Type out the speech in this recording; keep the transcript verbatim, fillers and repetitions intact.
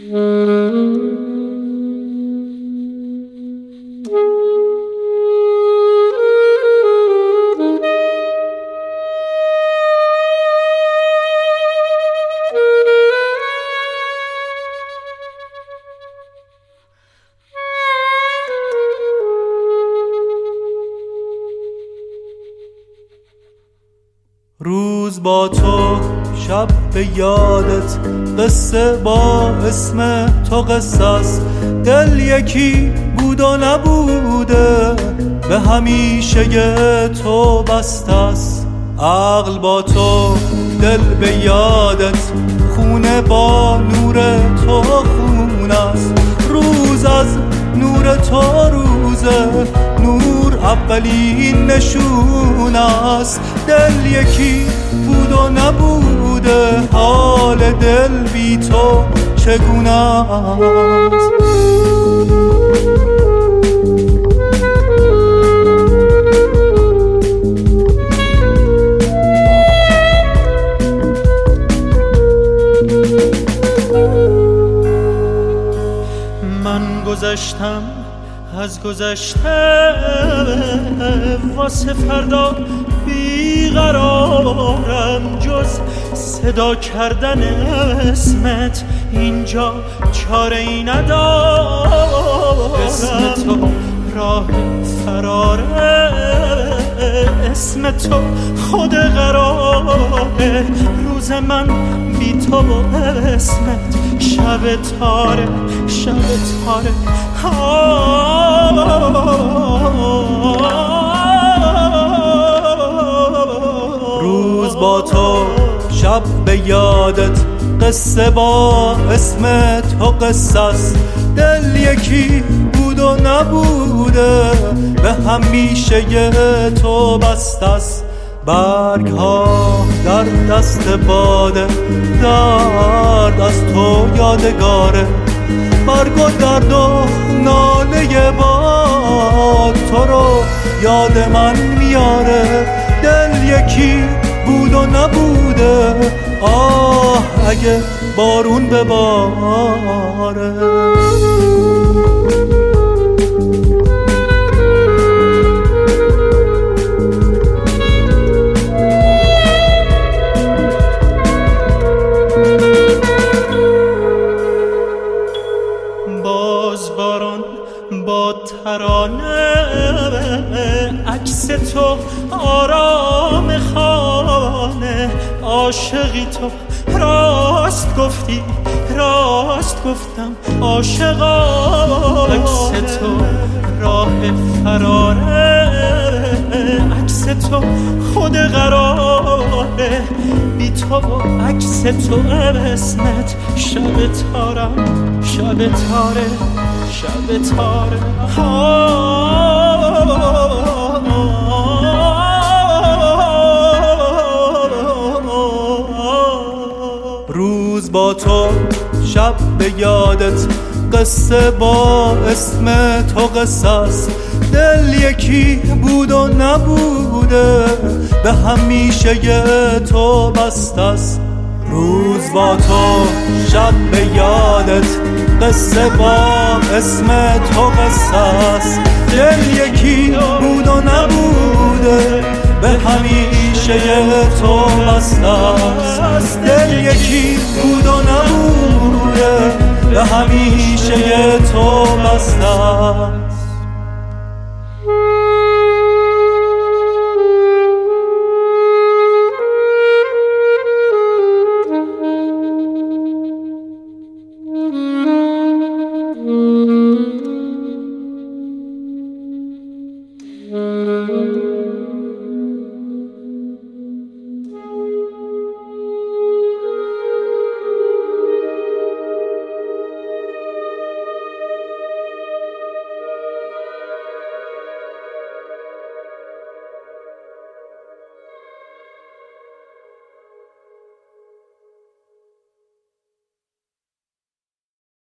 روز با تو شب به یادت قصه با اسم تو قصص دل یکی بود و نبوده به همیشه تو بستست عقل با تو دل به یادت خونه با نور تو خون است روز از نور تو روزه نور اولین نشون است دل یکی بود و نبوده حال دل بی تو چگونه است من گذشتم از گذشته واسه فردا بیقرارم جز صدا کردن اسمت اینجا چاره ای ندارم اسم تو راه فراره اسم تو خود قراره روز من بی تو و اسمت شب تاره شب تاره روز با تو شب به یادت قصه با اسم تو قصص دل یکی بود و نبوده به همیشه تو بستست برگ ها در دست باده درد از تو یادگاره برگ و درد و ناله باد تو رو یاد من میاره دل یکی بود و نبوده آه اگه بارون بباره با ترانه عکس تو آرام خانه عاشقی تو راست گفتی راست گفتم عاشقانه عکس تو راه فراره عکس تو خود قراره بی تو و عکس تو اسمت شب تارم شب تاره شب تاره روز با تو شب به یادت قصه با اسم تو قصص دل یکی بود و نبوده به همیشه تو بستست روز با تو شب به یادت قصه با اسم تو قصص دل یکی بود و نبوده به همیشه تو بستست دل یکی بود و نبوده به همیشه تو بستست